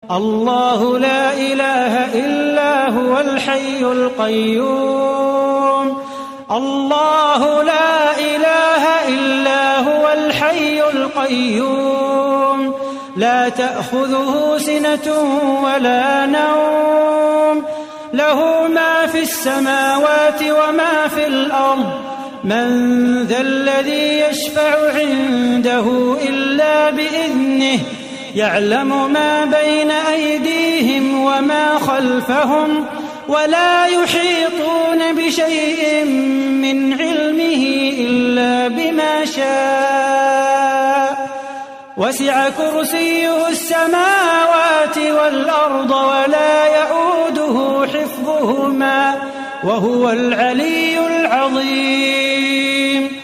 الله لا إله إلا هو الحي القيوم. الله لا إله إلا هو الحي القيوم. لا تأخذه سنة ولا نوم. له ما في السماوات وما في الأرض. من ذا الذي يشفع عنده إلا بإذنه. يعلم ما بين أيديهم وما خلفهم ولا يحيطون بشيء من علمه إلا بما شاء. وسع كرسيه السماوات والأرض ولا يؤوده حفظهما وهو العلي العظيم.